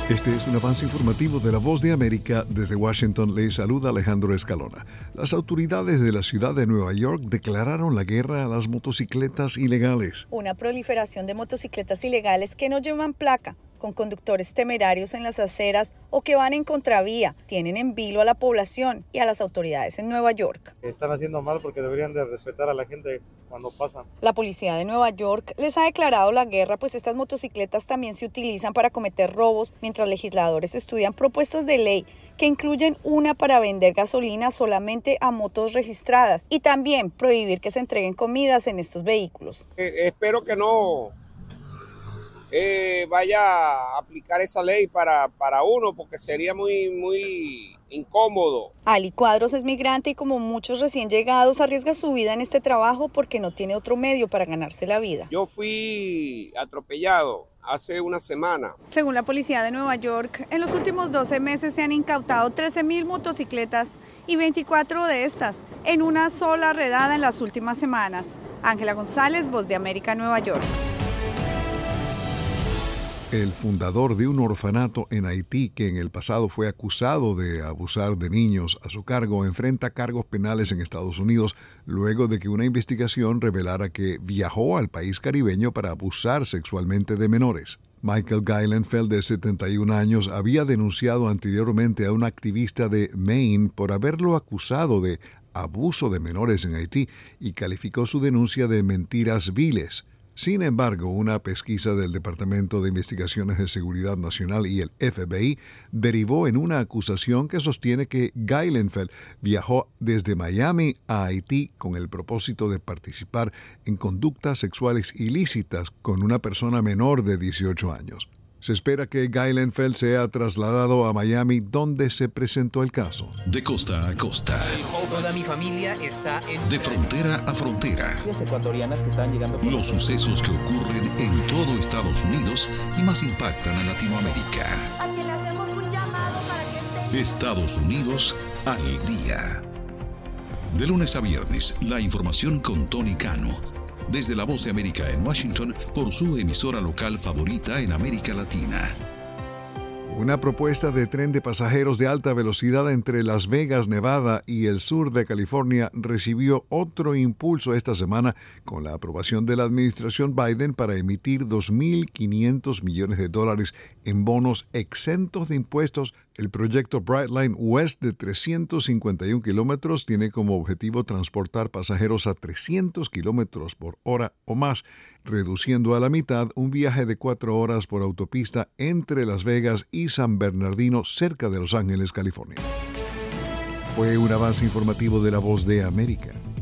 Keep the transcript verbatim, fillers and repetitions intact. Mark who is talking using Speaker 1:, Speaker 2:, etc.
Speaker 1: Este es un avance informativo de La Voz de América. Desde Washington le saluda Alejandro Escalona. Las autoridades de la ciudad de Nueva York declararon la guerra a las motocicletas ilegales.
Speaker 2: Una proliferación de motocicletas ilegales que no llevan placa, con conductores temerarios en las aceras o que van en contravía, tienen en vilo a la población y a las autoridades en Nueva York.
Speaker 3: Están haciendo mal porque deberían de respetar a la gente cuando pasan.
Speaker 2: La policía de Nueva York les ha declarado la guerra, pues estas motocicletas también se utilizan para cometer robos, mientras legisladores estudian propuestas de ley que incluyen una para vender gasolina solamente a motos registradas y también prohibir que se entreguen comidas en estos vehículos.
Speaker 4: Eh, espero que no Eh, vaya a aplicar esa ley para, para uno, porque sería muy, muy incómodo.
Speaker 2: Ali Cuadros es migrante y como muchos recién llegados arriesga su vida en este trabajo porque no tiene otro medio para ganarse la vida.
Speaker 4: Yo fui atropellado hace una semana.
Speaker 2: Según la policía de Nueva York, en los últimos doce meses se han incautado trece mil motocicletas y veinticuatro de estas en una sola redada en las últimas semanas. Ángela González, Voz de América, Nueva York.
Speaker 1: El fundador de un orfanato en Haití, que en el pasado fue acusado de abusar de niños a su cargo, enfrenta cargos penales en Estados Unidos luego de que una investigación revelara que viajó al país caribeño para abusar sexualmente de menores. Michael Geilenfeld, de setenta y un años, había denunciado anteriormente a un activista de Maine por haberlo acusado de abuso de menores en Haití y calificó su denuncia de mentiras viles. Sin embargo, una pesquisa del Departamento de Investigaciones de Seguridad Nacional y el F B I derivó en una acusación que sostiene que Geilenfeld viajó desde Miami a Haití con el propósito de participar en conductas sexuales ilícitas con una persona menor de dieciocho años. Se espera que Geilenfeld sea trasladado a Miami, donde se presentó el caso.
Speaker 5: De costa a costa.
Speaker 6: Toda mi familia está en...
Speaker 5: De frontera a frontera.
Speaker 6: Las ecuatorianas que están llegando...
Speaker 5: Los sucesos que ocurren en todo Estados Unidos y más impactan a Latinoamérica.
Speaker 7: A quien le hacemos un llamado para que esté...
Speaker 5: Estados Unidos al día. De lunes a viernes, la información con Tony Cano. Desde La Voz de América en Washington, por su emisora local favorita en América Latina.
Speaker 1: Una propuesta de tren de pasajeros de alta velocidad entre Las Vegas, Nevada y el sur de California recibió otro impulso esta semana con la aprobación de la administración Biden para emitir dos mil quinientos millones de dólares en bonos exentos de impuestos. El proyecto Brightline West de trescientos cincuenta y un kilómetros tiene como objetivo transportar pasajeros a trescientos kilómetros por hora o más, reduciendo a la mitad un viaje de cuatro horas por autopista entre Las Vegas y San Bernardino, cerca de Los Ángeles, California. Fue un avance informativo de La Voz de América.